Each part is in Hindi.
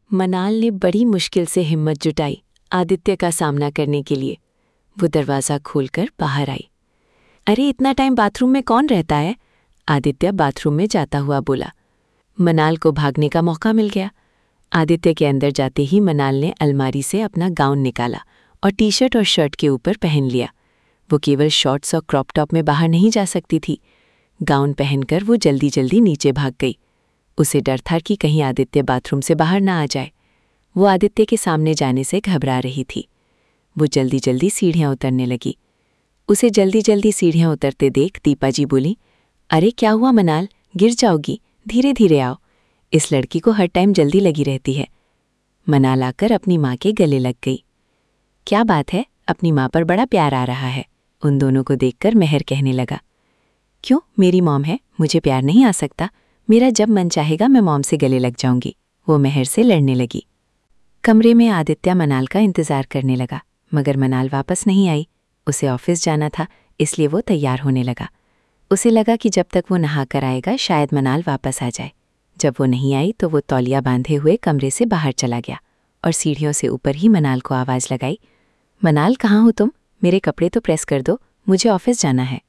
मनाल ने बड़ी मुश्किल से हिम्मत जुटाई आदित्य का सामना करने के लिए। वो दरवाज़ा खोलकर बाहर आई। अरे इतना टाइम बाथरूम में कौन रहता है? आदित्य बाथरूम में जाता हुआ बोला। मनाल को भागने का मौका मिल गया। आदित्य के अंदर जाते ही मनाल ने अलमारी से अपना गाउन निकाला और टी शर्ट और शर्ट के ऊपर पहन लिया। वो केवल शॉर्ट्स और क्रॉप टॉप में बाहर नहीं जा सकती थी। गाउन पहनकर वो जल्दी जल्दी नीचे भाग गई। उसे डर था कि कहीं आदित्य बाथरूम से बाहर ना आ जाए। वो आदित्य के सामने जाने से घबरा रही थी। वो जल्दी जल्दी सीढ़ियाँ उतरने लगी। उसे जल्दी जल्दी सीढ़ियाँ उतरते देख दीपा जी बोली, अरे क्या हुआ मनाल, गिर जाओगी, धीरे धीरे आओ। इस लड़की को हर टाइम जल्दी लगी रहती है। मनाल आकर अपनी माँ के गले लग गई। क्या बात है, अपनी माँ पर बड़ा प्यार आ रहा है। उन दोनों को देखकर मेहर कहने लगा, क्यों, मेरी मॉम है, मुझे प्यार नहीं आ सकता? मेरा जब मन चाहेगा मैं मॉम से गले लग जाऊंगी। वो मेहर से लड़ने लगी। कमरे में आदित्य मनाल का इंतजार करने लगा, मगर मनाल वापस नहीं आई। उसे ऑफिस जाना था, इसलिए वो तैयार होने लगा। उसे लगा कि जब तक वो नहा कर आएगा शायद मनाल वापस आ जाए। जब वो नहीं आई तो वो तौलिया बांधे हुए कमरे से बाहर चला गया और सीढ़ियों से ऊपर ही मनाल को आवाज़ लगाई, मनाल कहाँ हो तुम? मेरे कपड़े तो प्रेस कर दो, मुझे ऑफिस जाना है।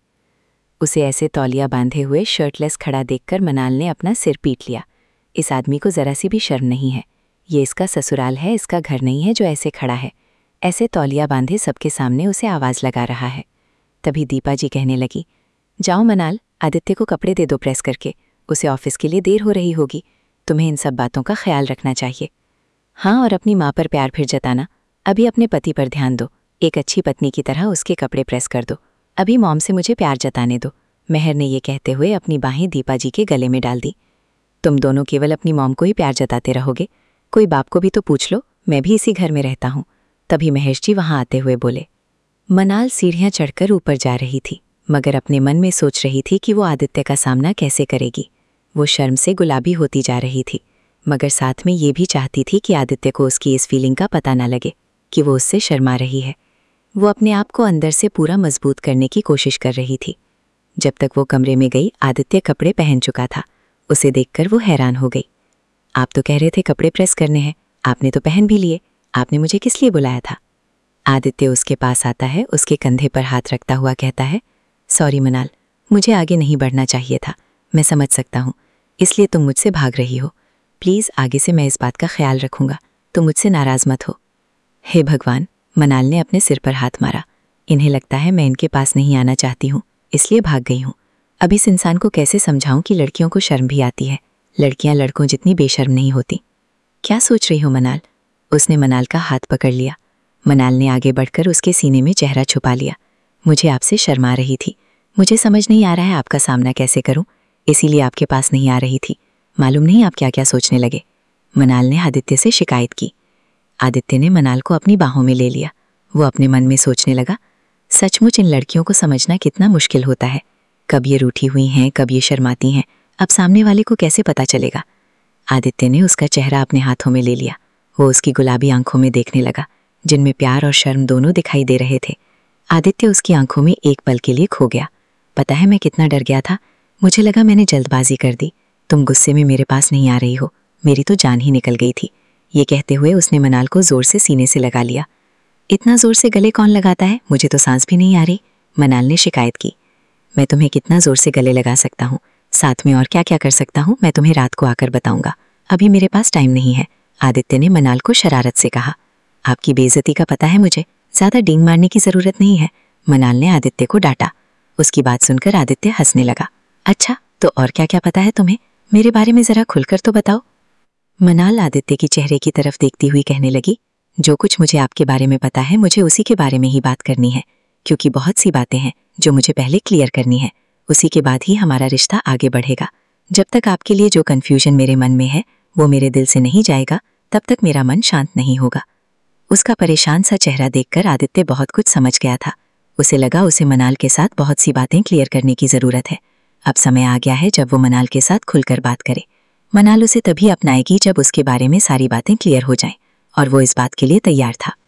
उसे ऐसे तौलिया बांधे हुए शर्टलेस खड़ा देखकर मनाल ने अपना सिर पीट लिया। इस आदमी को ज़रा सी भी शर्म नहीं है। ये इसका ससुराल है, इसका घर नहीं है जो ऐसे खड़ा है। ऐसे तौलिया बांधे सबके सामने उसे आवाज़ लगा रहा है। तभी दीपा जी कहने लगी, जाओ मनाल, आदित्य को कपड़े दे दो प्रेस करके, उसे ऑफिस के लिए देर हो रही होगी। तुम्हें इन सब बातों का ख्याल रखना चाहिए। हाँ, और अपनी माँ पर प्यार फिर जताना। अभी अपने पति पर ध्यान दो, एक अच्छी पत्नी की तरह उसके कपड़े प्रेस कर दो। अभी मॉम से मुझे प्यार जताने दो। मेहर ने ये कहते हुए अपनी बाहें दीपा जी के गले में डाल दी। तुम दोनों केवल अपनी मॉम को ही प्यार जताते रहोगे, कोई बाप को भी तो पूछ लो, मैं भी इसी घर में रहता हूँ। तभी महेश जी वहाँ आते हुए बोले। मनाल सीढ़ियाँ चढ़कर ऊपर जा रही थी, मगर अपने मन में सोच रही थी कि वो आदित्य का सामना कैसे करेगी। वो शर्म से गुलाबी होती जा रही थी, मगर साथ में ये भी चाहती थी कि आदित्य को उसकी इस फीलिंग का पता ना लगे कि वो उससे शर्मा रही है। वो अपने आप को अंदर से पूरा मजबूत करने की कोशिश कर रही थी। जब तक वो कमरे में गई, आदित्य कपड़े पहन चुका था। उसे देखकर वो हैरान हो गई। आप तो कह रहे थे कपड़े प्रेस करने हैं, आपने तो पहन भी लिए। आपने मुझे किस लिए बुलाया था? आदित्य उसके पास आता है, उसके कंधे पर हाथ रखता हुआ कहता है, सॉरी मनाल, मुझे आगे नहीं बढ़ना चाहिए था। मैं समझ सकता हूँ, इसलिए तुम मुझसे भाग रही हो। प्लीज़ आगे से मैं इस बात का ख्याल रखूँगा, तुम मुझसे नाराज़ मत हो। हे भगवान, मनाल ने अपने सिर पर हाथ मारा। इन्हें लगता है मैं इनके पास नहीं आना चाहती हूँ, इसलिए भाग गई हूँ। अब इस इंसान को कैसे समझाऊं कि लड़कियों को शर्म भी आती है, लड़कियां लड़कों जितनी बेशर्म नहीं होती। क्या सोच रही हो मनाल? उसने मनाल का हाथ पकड़ लिया। मनाल ने आगे बढ़कर उसके सीने में चेहरा छुपा लिया। मुझे आपसे शर्म आ रही थी, मुझे समझ नहीं आ रहा है आपका सामना कैसे करूं, इसीलिए आपके पास नहीं आ रही थी। मालूम नहीं आप क्या क्या सोचने लगे। मनाल ने आदित्य से शिकायत की। आदित्य ने मनाल को अपनी बाहों में ले लिया। वो अपने मन में सोचने लगा, सचमुच इन लड़कियों को समझना कितना मुश्किल होता है। कब ये रूठी हुई हैं, कब ये शर्माती हैं, अब सामने वाले को कैसे पता चलेगा। आदित्य ने उसका चेहरा अपने हाथों में ले लिया। वो उसकी गुलाबी आंखों में देखने लगा, जिनमें प्यार और शर्म दोनों दिखाई दे रहे थे। आदित्य उसकी आंखों में एक पल के लिए खो गया। पता है मैं कितना डर गया था, मुझे लगा मैंने जल्दबाजी कर दी। तुम गुस्से में मेरे पास नहीं आ रही हो, मेरी तो जान ही निकल गई थी। ये कहते हुए उसने मनाल को जोर से सीने से लगा लिया। इतना जोर से गले कौन लगाता है, मुझे तो सांस भी नहीं आ रही, मनाल ने शिकायत की। मैं तुम्हें कितना जोर से गले लगा सकता हूँ, साथ में और क्या क्या कर सकता हूँ, मैं तुम्हें रात को आकर बताऊंगा, अभी मेरे पास टाइम नहीं है, आदित्य ने मनाल को शरारत से कहा। आपकी बेइज्जती का पता है मुझे, ज्यादा डींग मारने की जरूरत नहीं है, मनाल ने आदित्य को डांटा। उसकी बात सुनकर आदित्य हंसने लगा। अच्छा, तो और क्या क्या पता है तुम्हें, मेरे बारे में जरा खुलकर तो बताओ। मनाल आदित्य की चेहरे की तरफ देखती हुई कहने लगी, जो कुछ मुझे आपके बारे में पता है मुझे उसी के बारे में ही बात करनी है, क्योंकि बहुत सी बातें हैं जो मुझे पहले क्लियर करनी है, उसी के बाद ही हमारा रिश्ता आगे बढ़ेगा। जब तक आपके लिए जो कन्फ्यूजन मेरे मन में है वो मेरे दिल से नहीं जाएगा, तब तक मेरा मन शांत नहीं होगा। उसका परेशान सा चेहरा देखकर आदित्य बहुत कुछ समझ गया था। उसे लगा उसे मनाल के साथ बहुत सी बातें क्लियर करने की ज़रूरत है। अब समय आ गया है जब वो मनाल के साथ खुलकर बात करे। मनाल उसे तभी अपनाएगी जब उसके बारे में सारी बातें क्लियर हो जाएं, और वो इस बात के लिए तैयार था।